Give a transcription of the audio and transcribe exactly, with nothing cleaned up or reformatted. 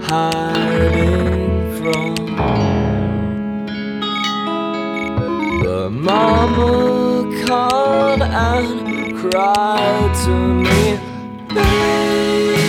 hiding from. But mama called and cried to me, baby.